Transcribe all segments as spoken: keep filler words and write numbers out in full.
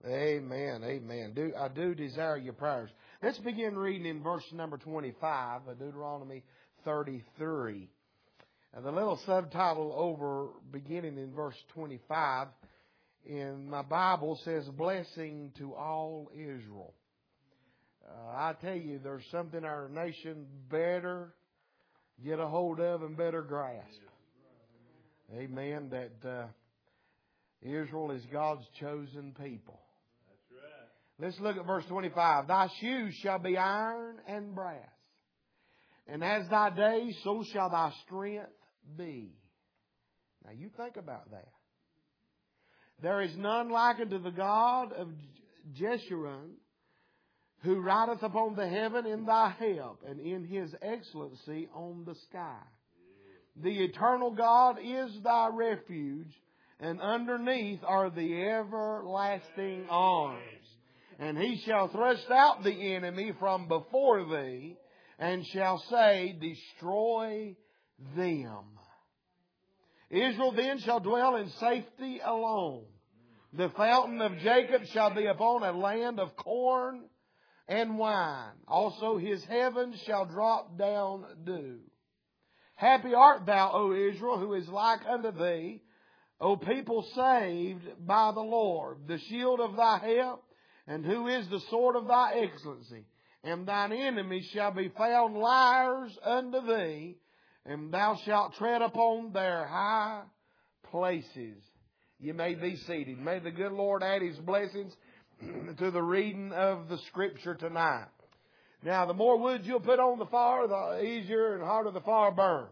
Amen. Amen. Do, I do desire your prayers. Let's begin reading in verse number twenty-five of Deuteronomy thirty-three. Now, the little subtitle over beginning in verse twenty-five in my Bible says, Blessing to all Israel. Uh, I tell you, there's something our nation better get a hold of and better grasp. Amen. That uh, Israel is God's chosen people. That's right. Let's look at verse twenty-five. Thy shoes shall be iron and brass, and as thy days, so shall thy strength be. Now you think about that. There is none like unto the God of Jeshurun, who rideth upon the heaven in thy help, and in His excellency on the sky. The eternal God is thy refuge, and underneath are the everlasting arms. And He shall thrust out the enemy from before thee, and shall say, Destroy them. Israel then shall dwell in safety alone. The fountain of Jacob shall be upon a land of corn and wine. Also His heavens shall drop down dew. Happy art thou, O Israel, who is like unto thee, O people saved by the Lord, the shield of thy help, and who is the sword of thy excellency. And thine enemies shall be found liars unto thee, and thou shalt tread upon their high places. You may be seated. May the good Lord add His blessings to the reading of the Scripture tonight. Now, the more wood you'll put on the fire, the easier and harder the fire burn.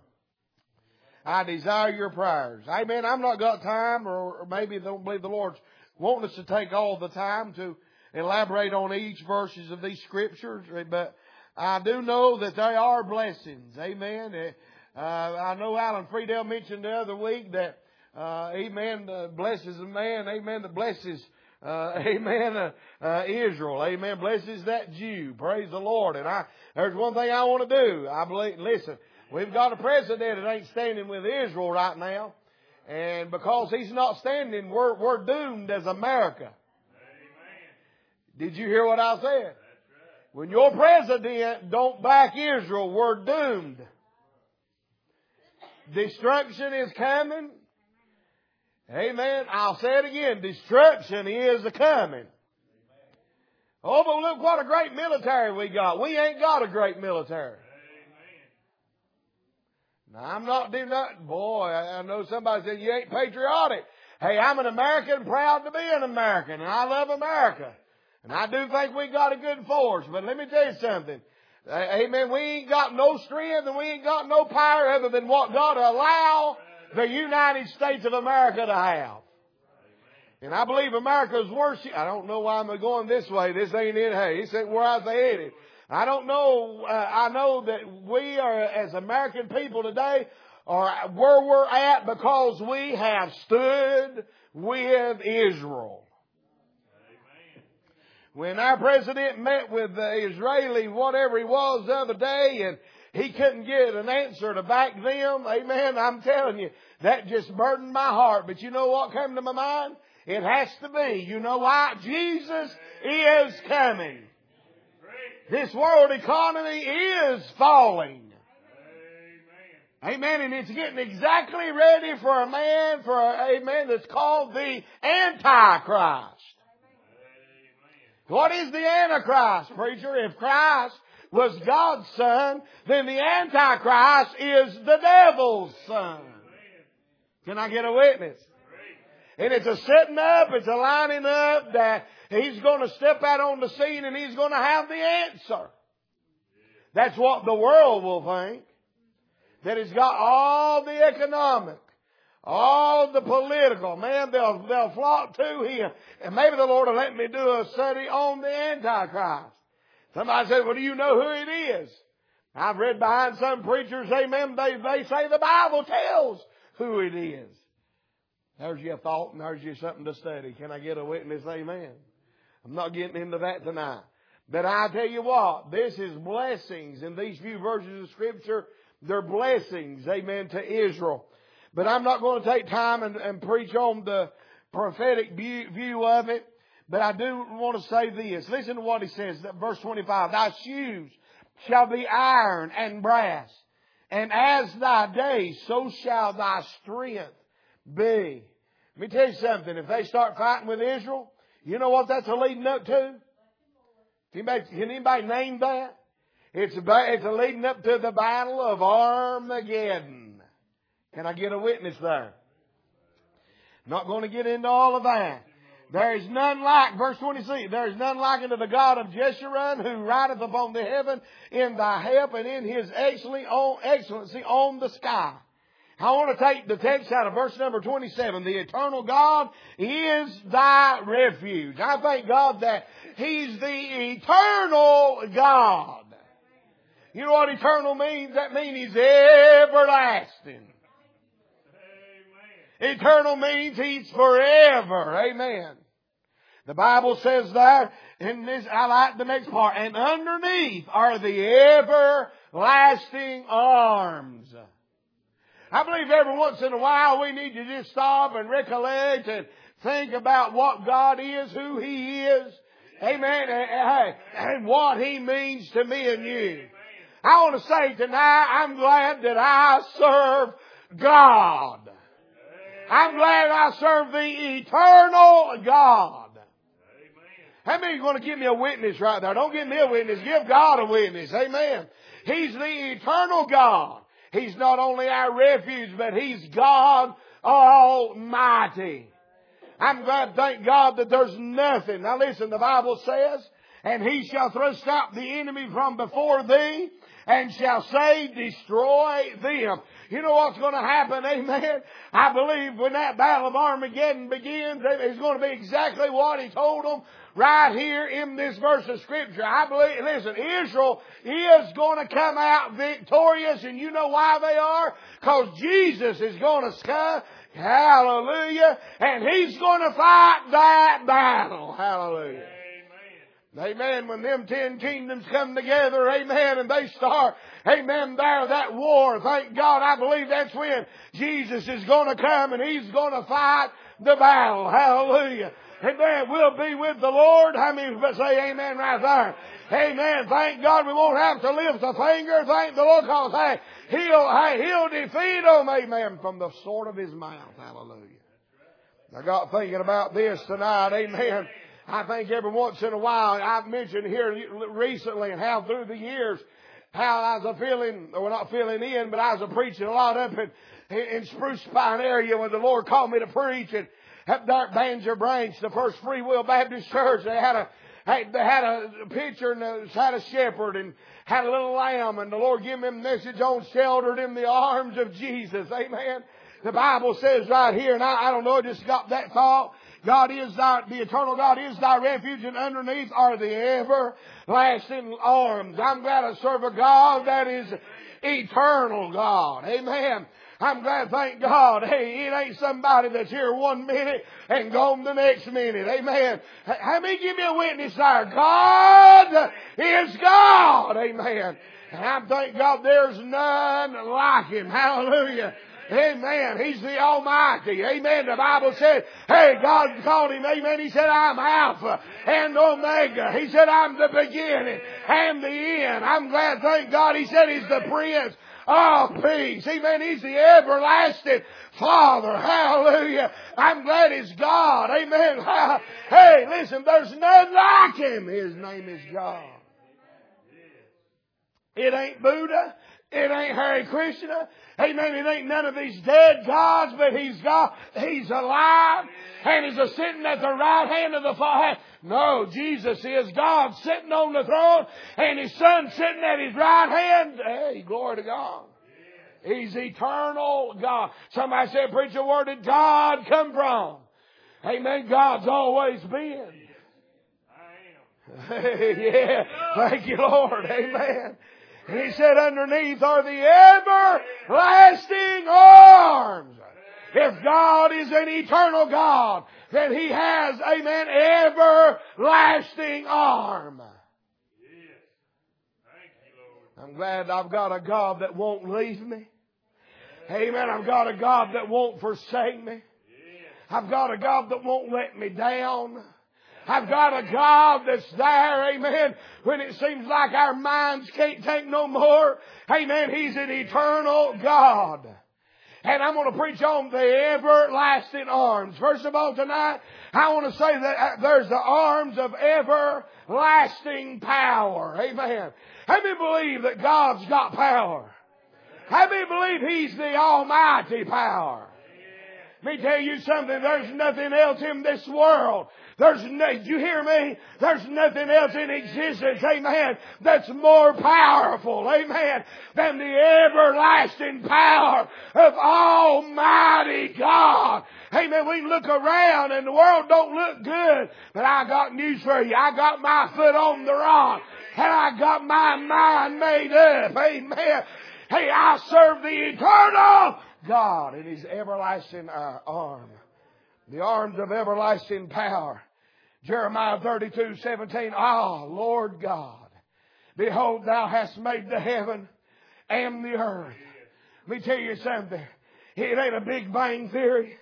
I desire your prayers. Amen. I've not got time, or maybe they don't believe the Lord's wanting us to take all the time to elaborate on each verses of these Scriptures, but I do know that they are blessings. Amen. Uh, I know Alan Friedel mentioned the other week that, uh, amen, uh, blesses a man, amen, that blesses, uh, amen, uh, uh, Israel, amen, blesses that Jew. Praise the Lord. And I, there's one thing I want to do. I believe, listen, we've got a president that ain't standing with Israel right now. And because he's not standing, we're, we're doomed as America. Amen. Did you hear what I said? That's right. When your president don't back Israel, we're doomed. Destruction is coming. Amen. I'll say it again. Destruction is coming. Oh, but look what a great military we got. We ain't got a great military. Now, I'm not doing nothing. Boy, I know somebody said you ain't patriotic. Hey, I'm an American, proud to be an American, and I love America. And I do think we got a good force. But let me tell you something. Amen. We ain't got no strength and we ain't got no power other than what God allow the United States of America to have. And I believe America's worship. I don't know why I'm going this way. This ain't it. Hey, this ain't where I was headed. I don't know. Uh, I know that we are, as American people today, are where we're at because we have stood with Israel. When our president met with the Israeli, whatever he was the other day, and he couldn't get an answer to back them, amen, I'm telling you, that just burdened my heart. But you know what came to my mind? It has to be. You know why? Jesus is coming. This world economy is falling. Amen. And it's getting exactly ready for a man, for a man that's called the Antichrist. What is the Antichrist, preacher? If Christ was God's son, then the Antichrist is the devil's son. Can I get a witness? And it's a setting up, it's a lining up that he's going to step out on the scene and he's going to have the answer. That's what the world will think. That he's got all the economic, all the political. Man, they'll, they'll flock to him. And maybe the Lord will let me do a study on the Antichrist. Somebody said, well, do you know who it is? I've read behind some preachers, amen, they, they say the Bible tells who it is. There's your thought and there's your something to study. Can I get a witness? Amen. I'm not getting into that tonight. But I tell you what, this is blessings in these few verses of Scripture. They're blessings, amen, to Israel. But I'm not going to take time and, and preach on the prophetic view of it. But I do want to say this. Listen to what he says, verse twenty-five. Thy shoes shall be iron and brass, and as thy days, so shall thy strength be. Let me tell you something. If they start fighting with Israel, you know what that's a leading up to? Anybody, can anybody name that? It's a, it's a leading up to the battle of Armageddon. Can I get a witness there? Not going to get into all of that. There is none like, verse twenty-six, there is none like unto the God of Jeshurun, who rideth upon the heaven in thy help and in his excellency on the sky. I want to take the text out of verse number twenty-seven. The eternal God is thy refuge. I thank God that He's the eternal God. You know what eternal means? That means He's everlasting. Amen. Eternal means He's forever. Amen. The Bible says there, in this, I like the next part, and underneath are the everlasting arms. I believe every once in a while we need to just stop and recollect and think about what God is, who He is. Amen. And, and what He means to me and you. I want to say tonight, I'm glad that I serve God. I'm glad I serve the eternal God. How many are going to give me a witness right there? Don't give me a witness. Give God a witness. Amen. He's the eternal God. He's not only our refuge, but He's God Almighty. I'm glad, thank God, that there's nothing. Now listen, the Bible says, and He shall thrust out the enemy from before thee, and shall say, destroy them. You know what's going to happen, amen? I believe when that battle of Armageddon begins, it's going to be exactly what He told them right here in this verse of Scripture. I believe, listen, Israel is going to come out victorious, and you know why they are? Because Jesus is going to come. Hallelujah. And He's going to fight that battle. Hallelujah. Amen. When them ten kingdoms come together, amen, and they start, amen, there, that war, thank God, I believe that's when Jesus is going to come and He's going to fight the battle. Hallelujah. Amen. We'll be with the Lord. How many say amen right there? Amen. Thank God we won't have to lift a finger. Thank the Lord, because, hey, He'll, hey, He'll defeat them, amen, from the sword of His mouth. Hallelujah. I got thinking about this tonight, amen. I think every once in a while, I've mentioned here recently and how through the years, how I was a feeling, or not feeling in, but I was a preaching a lot up in, in Spruce Pine area when the Lord called me to preach. And up there at Banjo Branch, the First Free Will Baptist Church, they had a, they had a picture and had a shepherd and had a little lamb, and the Lord gave him a message on sheltered in the arms of Jesus. Amen. The Bible says right here, and I, I don't know, I just got that thought. God is thy, the eternal God is thy refuge, and underneath are the everlasting arms. I'm glad I serve a God that is eternal God. Amen. I'm glad, thank God, hey, it ain't somebody that's here one minute and gone the next minute. Amen. How many give me a witness there? God is God. Amen. And I thank God there's none like Him. Hallelujah. Amen. He's the Almighty. Amen. The Bible said, hey, God called Him. Amen. He said, I'm Alpha and Omega. He said, I'm the beginning and the end. I'm glad, thank God, He said He's the Prince of Peace. Amen. He's the everlasting Father. Hallelujah. I'm glad it's God. Amen. Hey, listen, there's none like Him. His name is God. It ain't Buddha. It ain't Hare Krishna. Amen. It ain't none of these dead gods, but He's God. He's alive. And He's a sitting at the right hand of the Father. No, Jesus is God sitting on the throne and His Son sitting at His right hand. Hey, glory to God. He's eternal God. Somebody said, preacher, where did God come from? Amen. God's always been. Yeah. Thank you, Lord. Amen. And He said, underneath are the everlasting arms. If God is an eternal God, then He has, amen, everlasting arm. I'm glad I've got a God that won't leave me. Amen. I've got a God that won't forsake me. I've got a God that won't let me down. I've got a God that's there, amen, when it seems like our minds can't take no more. Amen. He's an eternal God. And I'm going to preach on the everlasting arms. First of all, tonight, I want to say that there's the arms of everlasting power. Amen. How many believe that God's got power? How many believe He's the almighty power? Let me tell you something. There's nothing else in this world. There's no, did you hear me? There's nothing else in existence, amen, that's more powerful, amen, than the everlasting power of Almighty God. Amen. We look around and the world don't look good, but I got news for you. I got my foot on the rock and I got my mind made up. Amen. Hey, I serve the eternal God in His everlasting arm. The arms of everlasting power. Jeremiah thirty-two seventeen. Ah, Lord God, behold, Thou hast made the heaven and the earth. Let me tell you something. It ain't a Big Bang Theory.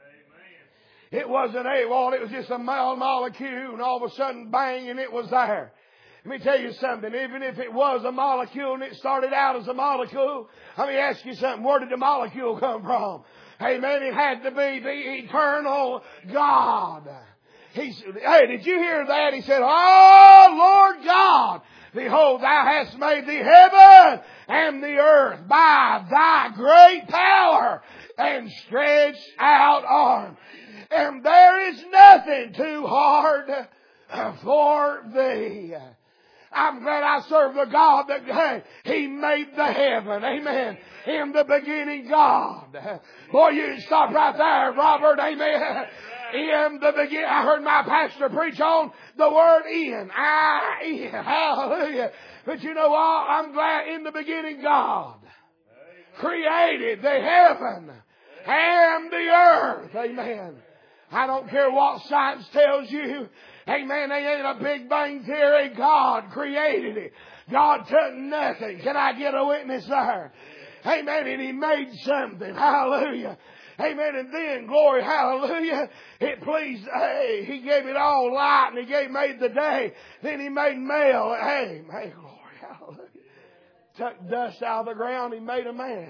It wasn't a well, it was just a molecule, and all of a sudden, bang, and it was there. Let me tell you something. Even if it was a molecule and it started out as a molecule, let me ask you something. Where did the molecule come from? Amen. It had to be the eternal God. He, hey, did you hear that? He said, oh, Lord God, behold, Thou hast made the heaven and the earth by Thy great power and stretched out arm. And there is nothing too hard for Thee. I'm glad I serve the God that, hey, He made the heaven. Amen. In the beginning, God. Boy, you stop right there, Robert. Amen. In the beginning, I heard my pastor preach on the word in. I, in. Hallelujah. But you know what? I'm glad in the beginning, God created the heaven and the earth. Amen. I don't care what science tells you. Amen. They ain't a Big Bang Theory. God created it. God took nothing. Can I get a witness there? Amen. And He made something. Hallelujah. Amen. And then, glory, hallelujah, it pleased, hey, He gave it all light and He gave, made the day. Then He made male. Hey, hey, glory, hallelujah. Took dust out of the ground. He made a man.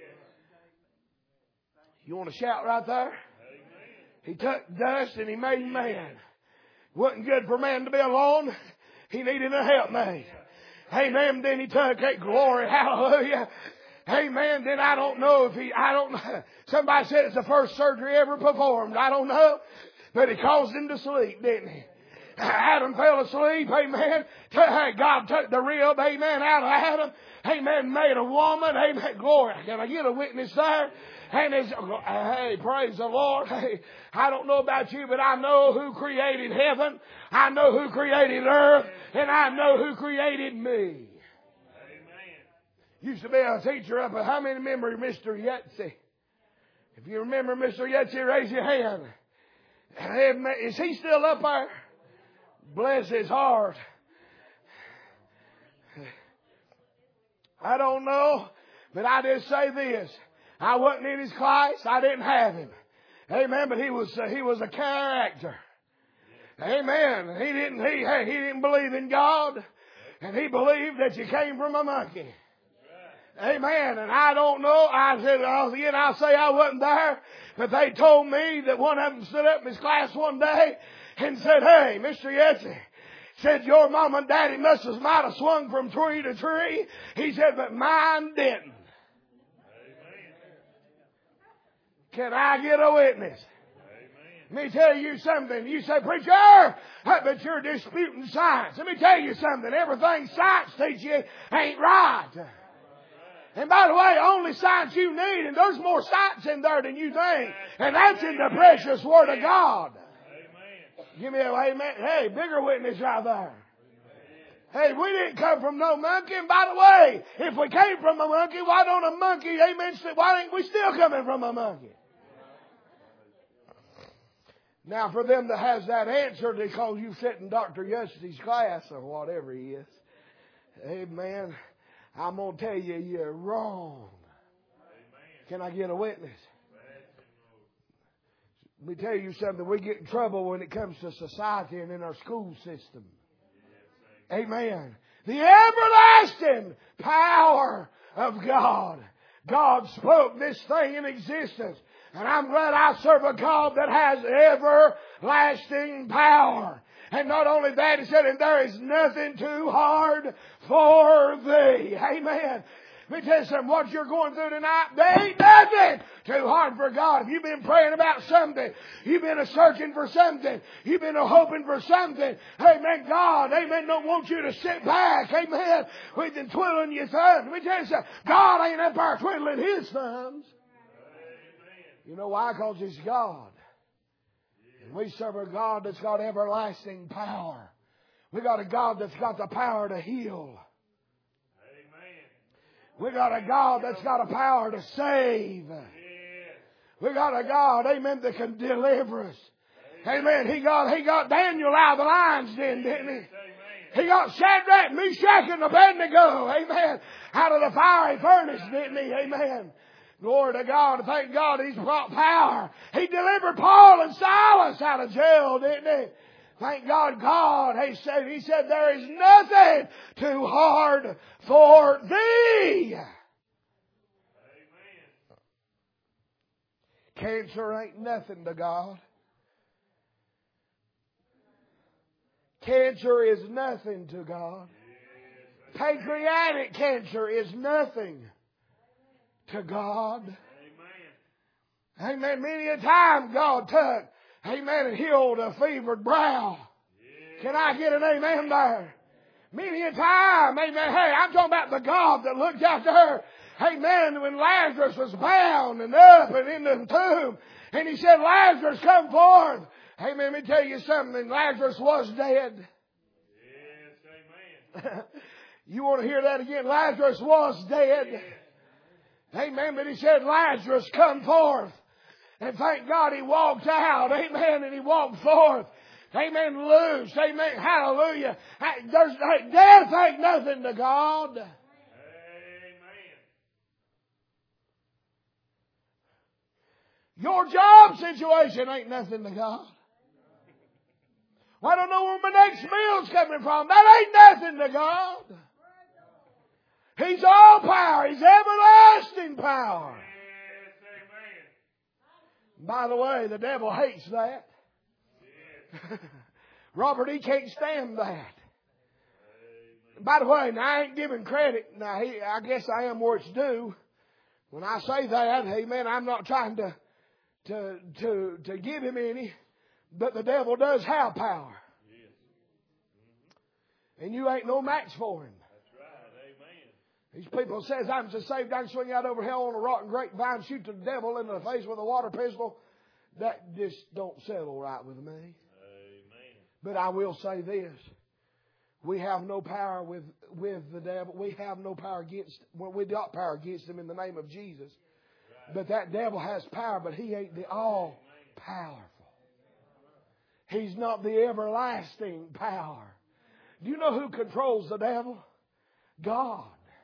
You want to shout right there? He took dust and He made man. Wasn't good for man to be alone. He needed a helpmate. Amen. Then He took, hey, glory, hallelujah. Amen. Then I don't know if he, I don't know. Somebody said it's the first surgery ever performed. I don't know. But He caused him to sleep, didn't He? Adam fell asleep. Amen. God took the rib, amen, out of Adam. Amen. Made a woman. Amen. Glory. Can I get a witness there? And it's, hey, praise the Lord. Hey, I don't know about you, but I know who created heaven. I know who created earth. And I know who created me. Used to be a teacher up at, how many remember Mister Yetzi? If you remember Mister Yetzi, raise your hand. Is he still up there? Bless his heart. I don't know, but I just say this. I wasn't in his class. I didn't have him. Amen. But he was uh, he was a character. Amen. He didn't he hey, he didn't believe in God, and he believed that you came from a monkey. Amen. And I don't know. I said, again, I'll say I wasn't there, but they told me that one of them stood up in his class one day and said, "Hey, Mister Yetzi," said, "your mom and daddy must have might have swung from tree to tree." He said, "But mine didn't." Can I get a witness? Let me tell you something. You say, "Preacher, but you're disputing science." Let me tell you something. Everything science teaches you ain't right. And by the way, only science you need, and there's more science in there than you think, and that's in the precious Word of God. Give me a amen. Hey, bigger witness right there. Hey, we didn't come from no monkey. And by the way, if we came from a monkey, why don't a monkey, amen, why ain't we still coming from a monkey? Now, for them that has that answer, because you sit in Doctor Yusty's class or whatever he is, amen, I'm going to tell you, you're wrong. Can I get a witness? Let me tell you something. We get in trouble when it comes to society and in our school system. Amen. The everlasting power of God. God spoke this thing in existence. And I'm glad I serve a God that has everlasting power. And not only that, He said, and there is nothing too hard for thee. Amen. Let me tell you something, what you're going through tonight, there ain't nothing too hard for God. If you've been praying about something, you've been a searching for something, you've been a hoping for something, amen, God, amen, don't want you to sit back, amen, with the twiddling your thumbs. Let me tell you something, God ain't up there twiddling His thumbs. You know why? Because He's God. And we serve a God that's got everlasting power. We got a God that's got the power to heal. We got a God that's got a power to save. We got a God, amen, that can deliver us. Amen. He got, he got Daniel out of the lion's den, didn't he? He got Shadrach, Meshach, and Abednego, amen, out of the fiery furnace, didn't he? Amen. Glory to God. Thank God He's brought power. He delivered Paul and Silas out of jail, didn't He? Thank God, God, He said, He said, there is nothing too hard for thee. Amen. Cancer ain't nothing to God. Cancer is nothing to God. Pancreatic cancer is nothing to God. Amen. Amen. Many a time God took, amen, and healed a fevered brow. Can I get an amen there? Many a time, amen. Hey, I'm talking about the God that looked out there, amen, when Lazarus was bound and up and in the tomb. And He said, Lazarus, come forth. Amen. Let me tell you something. Lazarus was dead. Yes, amen. You want to hear that again? Lazarus was dead. Yes. Amen. But He said, Lazarus, come forth. And thank God He walked out. Amen. And He walked forth. Amen. Loose. Amen. Hallelujah. There's, death ain't nothing to God. Amen. Your job situation ain't nothing to God. Well, I don't know where my next meal's coming from. That ain't nothing to God. He's all power. He's everlasting power. By the way, the devil hates that. Robert, he can't stand that. By the way, now I ain't giving credit. Now, he, I guess I am where it's due. When I say that, amen, I'm not trying to, to, to, to give him any. But the devil does have power. And you ain't no match for him. These people says, I'm so saved I can swing out over hell on a rotten grapevine, shoot the devil in the face with a water pistol. That just don't settle right with me. Amen. But I will say this. We have no power with, with the devil. We have no power against, well, we got power against him in the name of Jesus. Right. But that devil has power, but he ain't the all powerful. He's not the everlasting power. Do you know who controls the devil? God.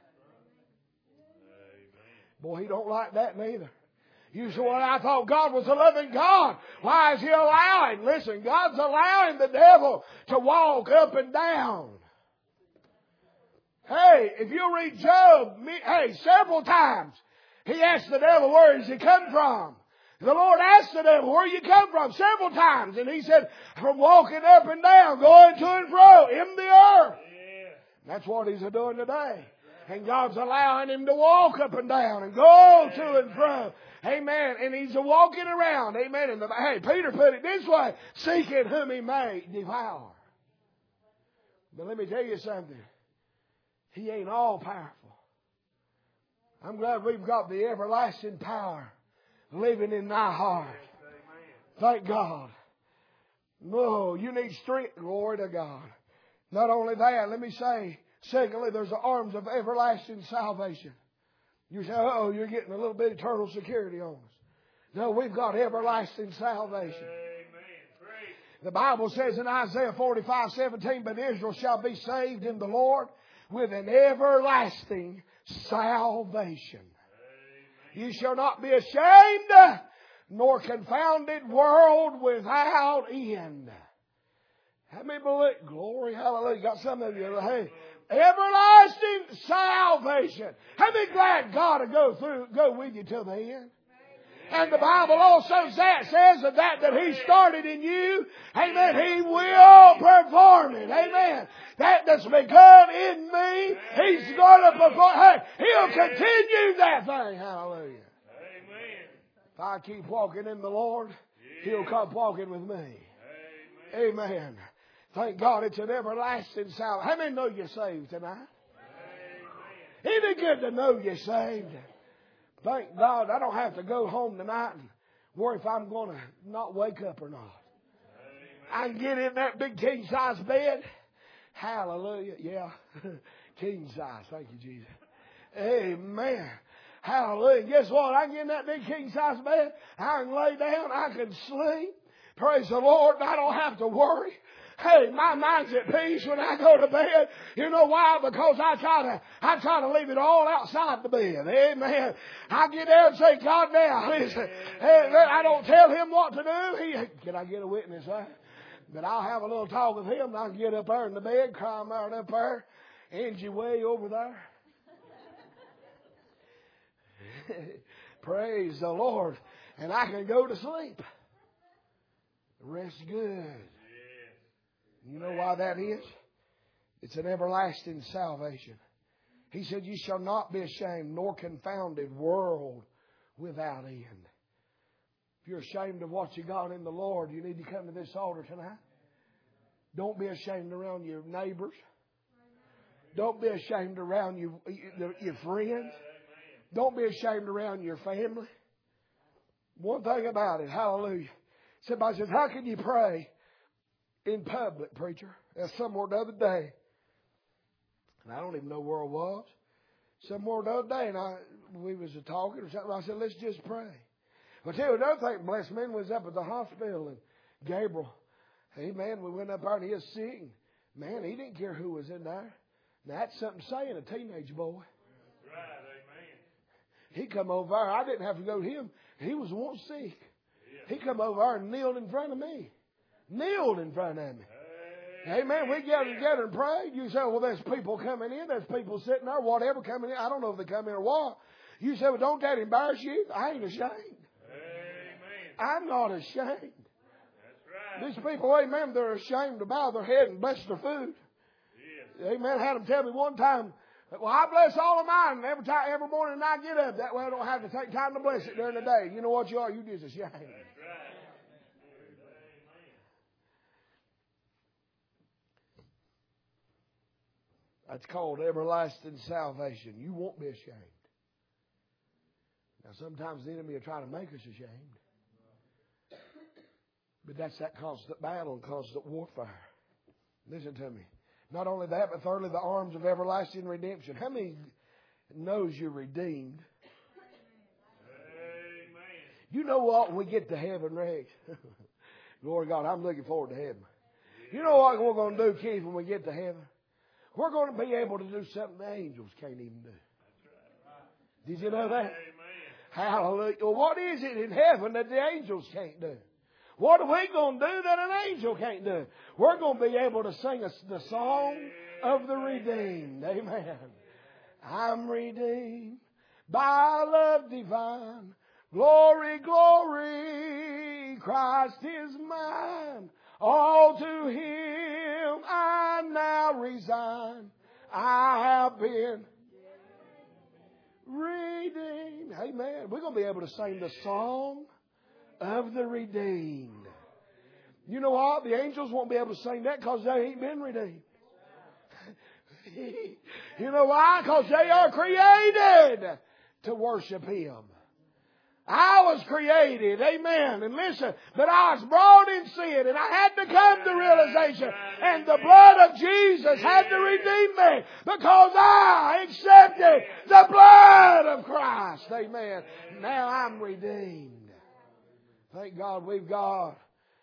Boy, He don't like that neither. You say, well, I thought God was a loving God. Why is He allowing? Listen, God's allowing the devil to walk up and down. Hey, if you read Job, hey, several times, he asked the devil, where does he come from? The Lord asked the devil, where you come from? Several times. And he said, from walking up and down, going to and fro in the earth. That's what He's doing today. And God's allowing him to walk up and down and go to and fro. Amen. And he's walking around. Amen. And the, hey, Peter put it this way. Seeking whom he may devour. But let me tell you something. He ain't all powerful. I'm glad we've got the everlasting power living in thy heart. Thank God. No, you need strength. Glory to God. Not only that, let me say, secondly, there's the arms of everlasting salvation. You say, oh, you're getting a little bit of eternal security on us. No, we've got everlasting salvation. Amen. The Bible says in Isaiah forty-five seventeen, but Israel shall be saved in the Lord with an everlasting salvation. Amen. You shall not be ashamed nor confounded world without end. How many believe? Glory, hallelujah. Got some of you. Hey, everlasting salvation. How many glad God will go through, go with you till the end? And the Bible also says that, that that He started in you, amen, He will perform it, amen. That that's begun in me, He's going to perform. Hey, He'll continue that thing, hallelujah. Amen. If I keep walking in the Lord, He'll come walking with me. Amen. Amen. Thank God it's an everlasting salvation. How many know you're saved tonight? Amen. Isn't it good to know you're saved? Thank God I don't have to go home tonight and worry if I'm going to not wake up or not. Amen. I can get in that big king size bed. Hallelujah. Yeah. King size. Thank you, Jesus. Amen. Hallelujah. Guess what? I can get in that big king size bed. I can lay down. I can sleep. Praise the Lord. I don't have to worry. Hey, my mind's at peace when I go to bed. You know why? Because I try to, I try to leave it all outside the bed. Amen. I get there and say, God, now, listen. Hey, I don't tell Him what to do. He, can I get a witness, huh? But I'll have a little talk with Him and I'll get up there in the bed, climb out up there. Angie way over there. Praise the Lord. And I can go to sleep. Rest good. You know why that is? It's an everlasting salvation. He said, you shall not be ashamed nor confounded world without end. If you're ashamed of what you got in the Lord, you need to come to this altar tonight. Don't be ashamed around your neighbors. Don't be ashamed around your, your friends. Don't be ashamed around your family. One thing about it, hallelujah. Somebody says, how can you pray in public, preacher? That's somewhere the other day. And I don't even know where I was. Somewhere the other day, and I we was talking or something. I said, let's just pray. But tell you another thing, blessed man was up at the hospital, and Gabriel, hey man, we went up there and he was sick. Man, he didn't care who was in there. Now that's something saying, a teenage boy. That's right, amen. He come over there. I didn't have to go to him. He was once sick. Yeah. He come over there and kneeled in front of me. Kneeled in front of me. Amen. We gathered together and prayed. You say, well, there's people coming in. There's people sitting there, whatever coming in. I don't know if they come in or what. You say, well, don't that embarrass you? I ain't ashamed. Amen. I'm not ashamed. That's right. These people, amen, they're ashamed to bow their head and bless their food. Yes. Amen. I had them tell me one time, well, I bless all of mine every time, every morning I get up. That way I don't have to take time to bless it during the day. You know what you are? You're just ashamed. That's right. That's called everlasting salvation. You won't be ashamed. Now, sometimes the enemy will try to make us ashamed. But that's that constant battle and constant warfare. Listen to me. Not only that, but thirdly, the arms of everlasting redemption. How many knows you're redeemed? Amen. You know what? When we get to heaven, Rex. Glory to God, I'm looking forward to heaven. You know what we're going to do, Keith, when we get to heaven? We're going to be able to do something the angels can't even do. Did you know that? Amen. Hallelujah. Well, what is it in heaven that the angels can't do? What are we going to do that an angel can't do? We're going to be able to sing a, the song of the redeemed. Amen. I'm redeemed by love divine. Glory, glory, Christ is mine. All to Him I now resign. I have been redeemed. Amen. We're going to be able to sing the song of the redeemed. You know what? The angels won't be able to sing that because they ain't been redeemed. You know why? Because they are created to worship Him. I was created, amen, and listen, but I was brought in sin, and I had to come to realization, and the blood of Jesus had to redeem me, because I accepted the blood of Christ, amen. Now I'm redeemed. Thank God we've got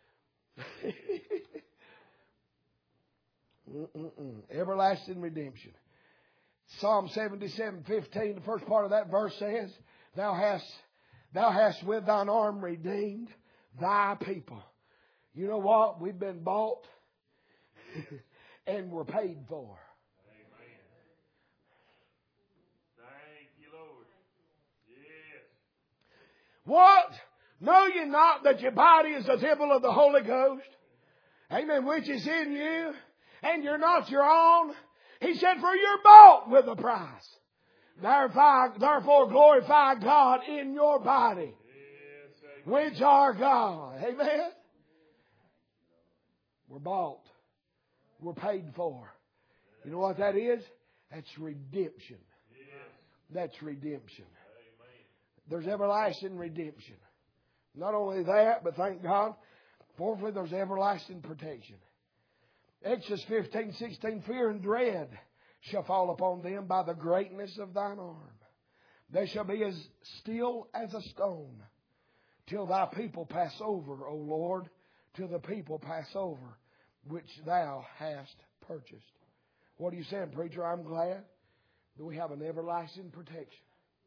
everlasting redemption. Psalm seventy-seven fifteen, the first part of that verse says, Thou hast Thou hast with thine arm redeemed thy people. You know what? We've been bought and we're paid for. Amen. Thank you, Lord. Yes. What? Know ye not that your body is the temple of the Holy Ghost? Amen. Which is in you, and you're not your own. He said, for you're bought with a price. Therefore, therefore glorify God in your body, Yes, which are God. Amen. We're bought. We're paid for. You know what that is? That's redemption. yes. That's redemption. Amen. There's everlasting redemption. Not only that, but thank God, fourthly, there's everlasting protection. Exodus fifteen, sixteen, fear and dread shall fall upon them by the greatness of thine arm. They shall be as still as a stone till thy people pass over, O Lord, till the people pass over, which thou hast purchased. What are you saying, preacher? I'm glad that we have an everlasting protection.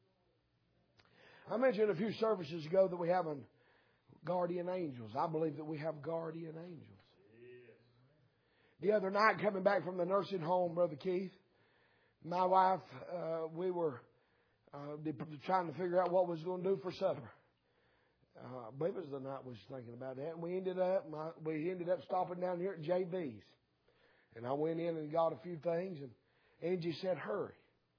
I mentioned a few services ago that we have an guardian angels. I believe that we have guardian angels. The other night, coming back from the nursing home, Brother Keith, my wife, uh, we were uh, trying to figure out what we was going to do for supper. Uh, I believe it was the night we was thinking about that. And we ended up, my, we ended up stopping down here at J B's. And I went in and got a few things, and Angie said, hurry.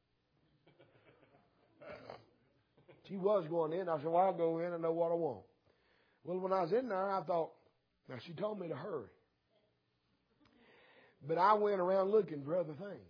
She was going in. I said, well, I'll go in and know what I want. Well, when I was in there, I thought, now she told me to hurry. But I went around looking for other things.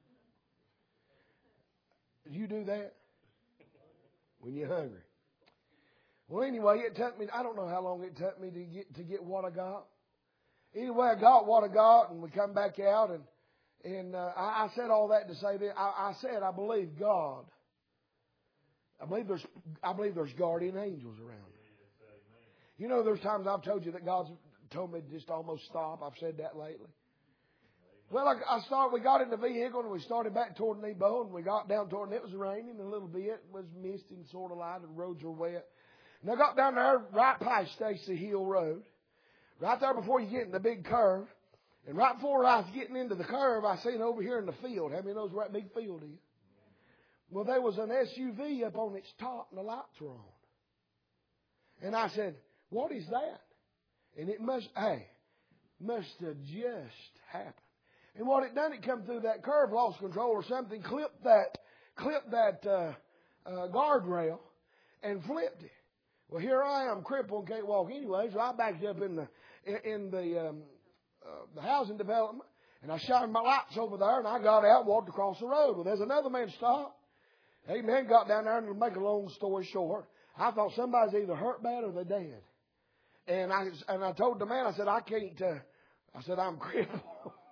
Did you do that? When you're hungry. Well, anyway, it took me, I don't know how long it took me to get to get what I got. Anyway, I got what I got, and we come back out, and and uh, I, I said all that to say that I, I said I believe God. I believe there's I believe there's guardian angels around. You know, there's times I've told you that God's told me to just almost stop. I've said that lately. Well, I, I started. We got in the vehicle and we started back toward Nebo, and we got down toward, and it was raining a little bit. It was misty and sort of light, and the roads were wet. And I got down there right past Stacy Hill Road, right there before you get in the big curve. And right before I was getting into the curve, I seen over here in the field. How many knows where that big field is? Well, there was an S U V up on its top, and the lights were on. And I said, "What is that?" And it must, hey, must have just happened. And what it done, it come through that curve, lost control or something, clipped that, clipped that uh, uh, guardrail, and flipped it. Well, here I am, crippled, can't walk anyway. So I backed up in the in, in the um, uh, the housing development, and I shined my lights over there, and I got out and walked across the road. Well, there's another man stopped. Amen. Got down there, and to make a long story short, I thought somebody's either hurt bad or they're dead. And I and I told the man, I said, I can't. Uh, I said, I'm crippled.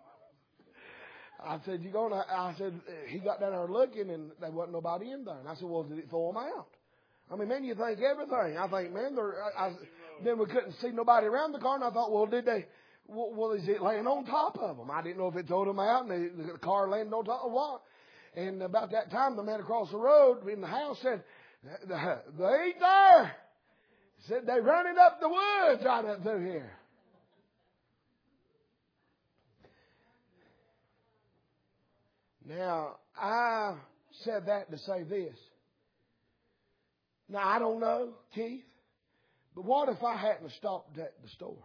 I said, you gonna? I said, he got down there looking, and there wasn't nobody in there. And I said, well, did it throw him out? I mean, man, you think everything. I think, man, there. I, I, then we couldn't see nobody around the car, and I thought, well, did they? Well, well, is it laying on top of them? I didn't know if it throwed them out, and the, the car landed on top of what. And about that time, the man across the road in the house said, they ain't there. Said they running up the woods right up through here. Now, I said that to say this. Now, I don't know, Keith, but what if I hadn't stopped at the store?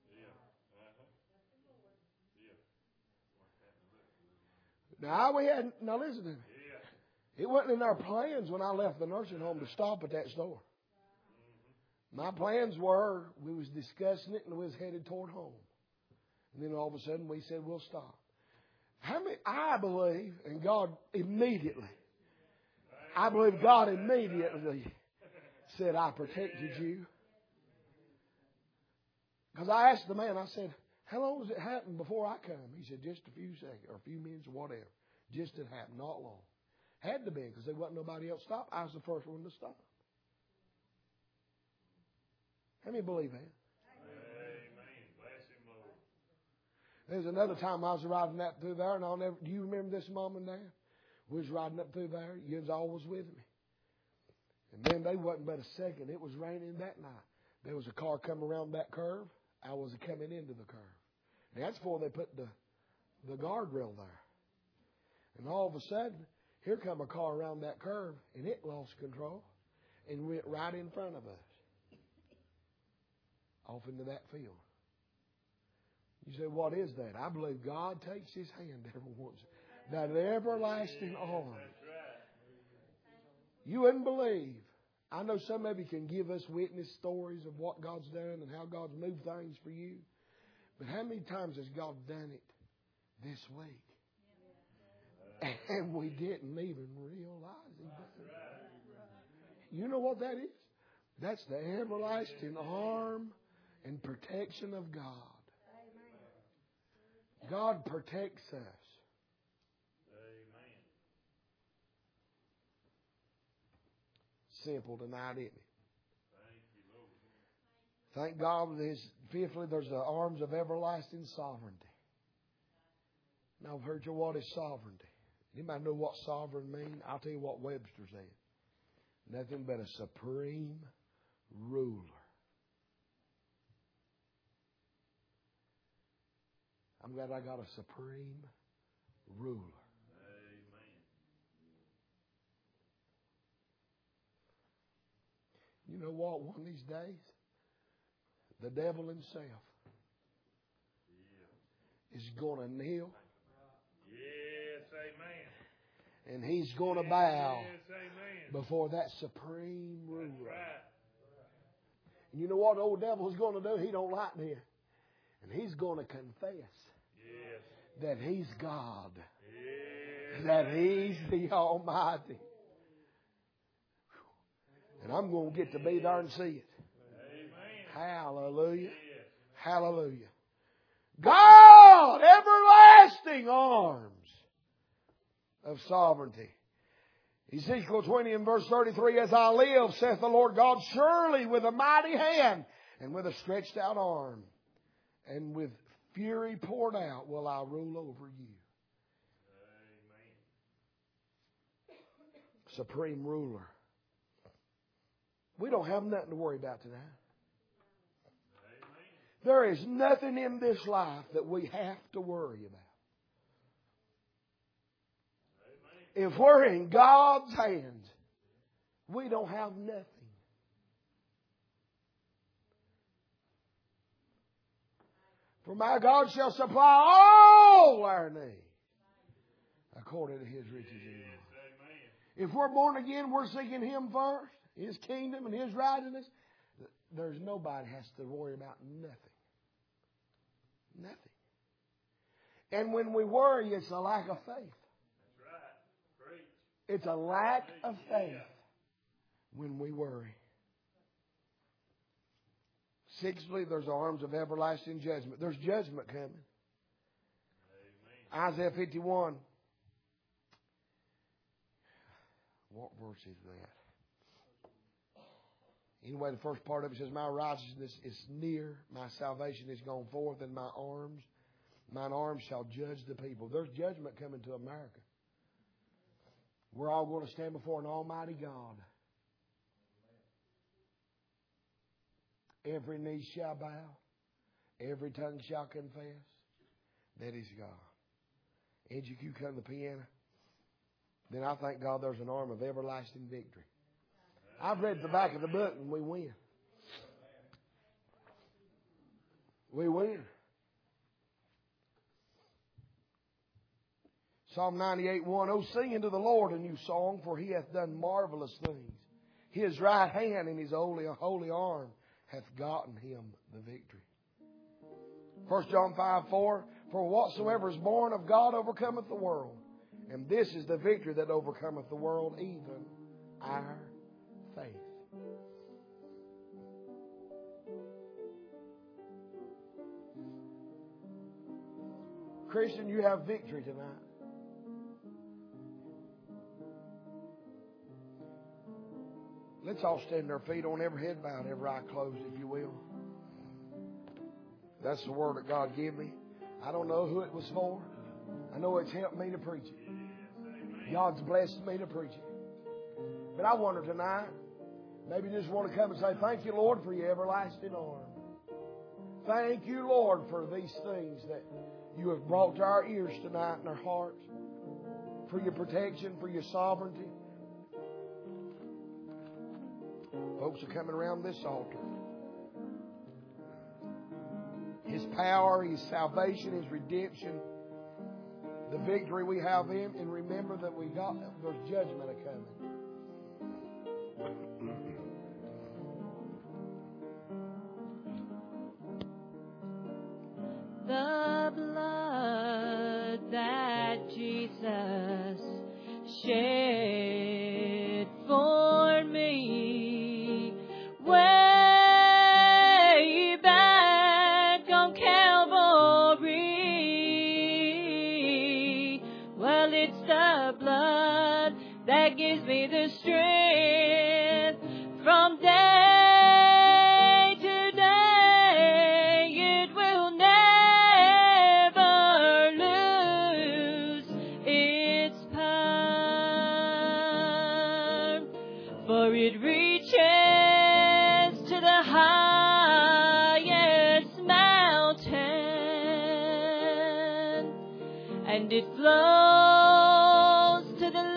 Now, we had, now listen to me. It wasn't in our plans when I left the nursing home to stop at that store. My plans were, we was discussing it and we was headed toward home. And then all of a sudden we said, we'll stop. How many, I believe, and God immediately, I believe God immediately said, I protected you. Because I asked the man, I said, how long does it happen before I come? He said, just a few seconds or a few minutes or whatever. Just it happened, not long. Had to be because there wasn't nobody else stopped. I was the first one to stop. How many believe that? Amen. Bless him, Lord. There's another time I was riding up through there, and I'll never. Do you remember this, Mom and Dad? We was riding up through there. You was always with me. And then they wasn't but a second. It was raining that night. There was a car coming around that curve. I was coming into the curve. And that's before they put the, the guardrail there. And all of a sudden, here come a car around that curve, and it lost control and went right in front of us. Off into that field. You say, what is that? I believe God takes His hand every once. That everlasting arm. You wouldn't believe. I know some of you can give us witness stories of what God's done and how God's moved things for you. But how many times has God done it this week? And we didn't even realize He did it. You know what that is? That's the everlasting arm and protection of God. God protects us. Simple tonight, isn't it? Thank God for His. Fifthly, there's the arms of everlasting sovereignty. Now, I've heard you, what is sovereignty? Anybody know what sovereign means? I'll tell you what Webster said. Nothing but a supreme ruler. I'm glad I got a supreme ruler. Amen. You know what? One of these days, the devil himself Yeah. is going to kneel. Yes, amen. And he's going to bow Yes, amen. before that supreme ruler. That's right. And you know what the old devil's going to do? He don't like this. And he's going to confess Yes. that He's God. Yes. That He's the Almighty. And I'm going to get to be there and see it. Amen. Hallelujah. Yes. Hallelujah. God, everlasting arms of sovereignty. Ezekiel twenty and verse thirty-three, as I live, saith the Lord God, surely with a mighty hand and with a stretched out arm and with fury poured out will I rule over you. Amen. Supreme ruler. We don't have nothing to worry about tonight. Amen. There is nothing in this life that we have to worry about. Amen. If we're in God's hands, we don't have nothing. For my God shall supply all our needs according to His riches and glory. Amen. If we're born again, we're seeking Him first, His kingdom and His righteousness. There's nobody has to worry about nothing. Nothing. And when we worry, it's a lack of faith. That's right. Preach. It's a lack of faith when we worry. Sixthly, there's arms of everlasting judgment. There's judgment coming. Amen. Isaiah fifty-one. What verse is that? Anyway, the first part of it says, my righteousness is near, my salvation is gone forth, and my arms, mine arms shall judge the people. There's judgment coming to America. We're all going to stand before an almighty God. Every knee shall bow. Every tongue shall confess that He's God. Angie, you come to the piano. Then I thank God there's an arm of everlasting victory. I've read the back of the book and we win. We win. Psalm ninety-eight one, oh, sing unto the Lord a new song, for He hath done marvelous things. His right hand and His holy, holy arm hath gotten Him the victory. First John five four, for whatsoever is born of God overcometh the world. And this is the victory that overcometh the world, even our faith. Christian, you have victory tonight. Let's all stand our feet on every head bowed, every eye closed, if you will. That's the word that God gave me. I don't know who it was for. I know it's helped me to preach it. God's blessed me to preach it. But I wonder tonight, Maybe you just want to come and say, thank you, Lord, for your everlasting arm. Thank you, Lord, for these things that you have brought to our ears tonight and our hearts. For your protection, for your sovereignty. Folks are coming around this altar. His power, His salvation, His redemption, the victory we have in Him, and remember that we got there's judgment a coming. The blood that Jesus shed for me way back on Calvary. Well, it's the blood that gives me the strength from day to day. It will never lose its power, for it reaches to the highest mountain, and it flows to the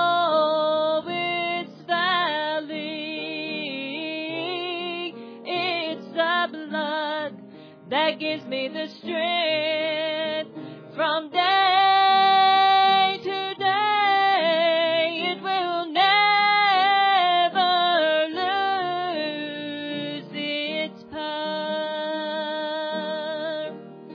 lowest valley. It's the blood that gives me the strength from day to day. It will never lose its power.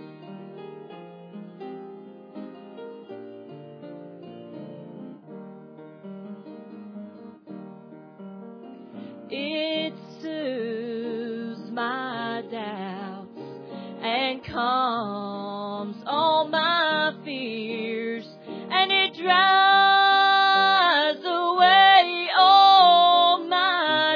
It soothes my doubts and calms all my fears, and it dries away all my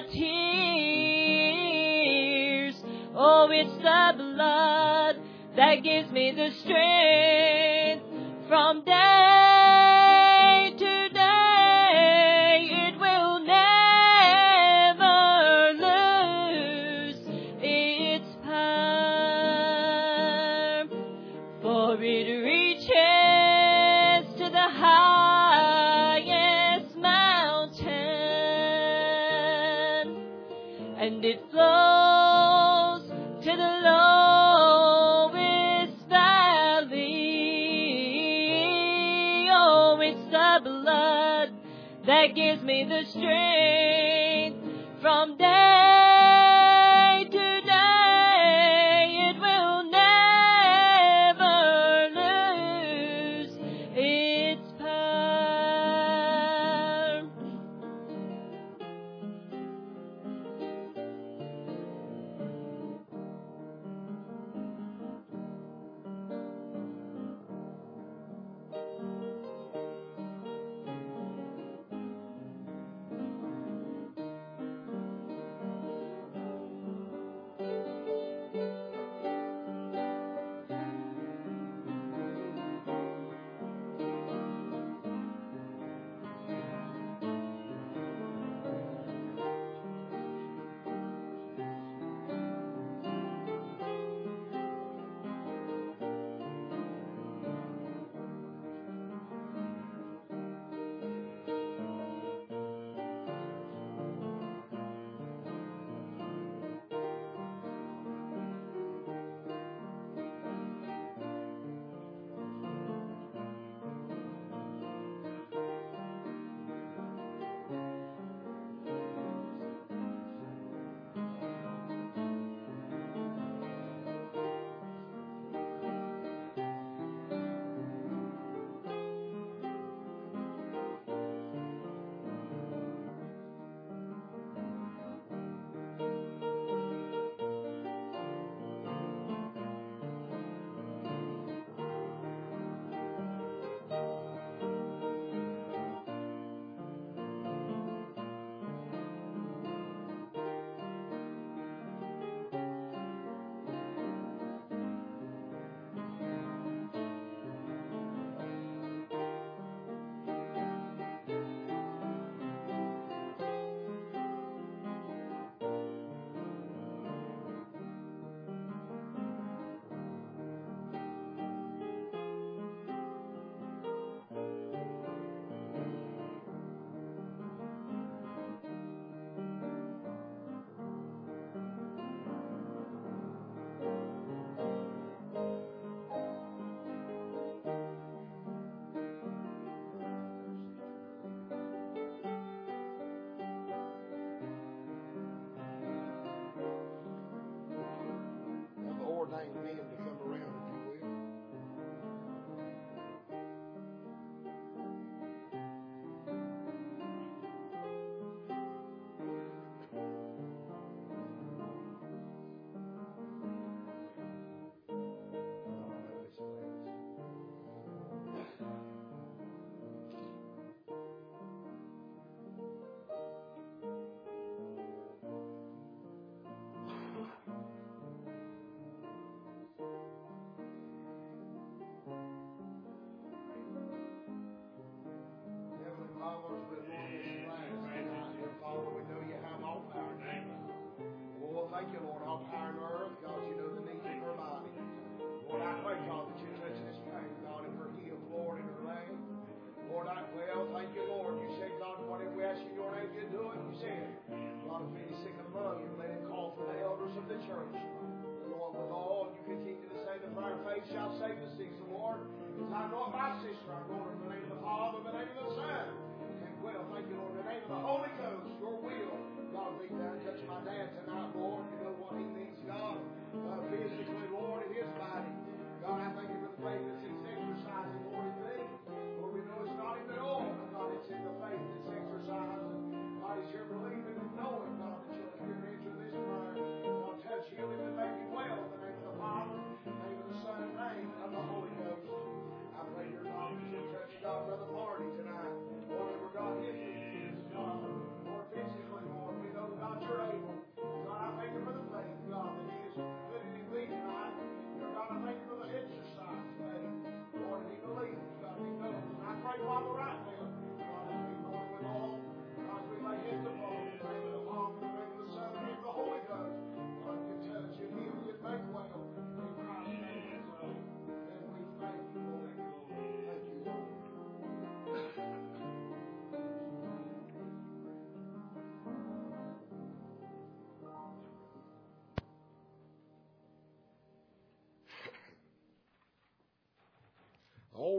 tears. Oh, it's the blood that gives me the strength from day to day. It will never lose its power, for it reaches to the highest mountain, and it flows to the lowest valley. Oh, it's the blood that gives me the strength from day to day. It will never lose its power.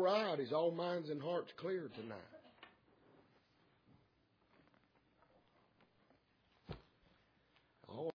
right? Is all minds and hearts clear tonight?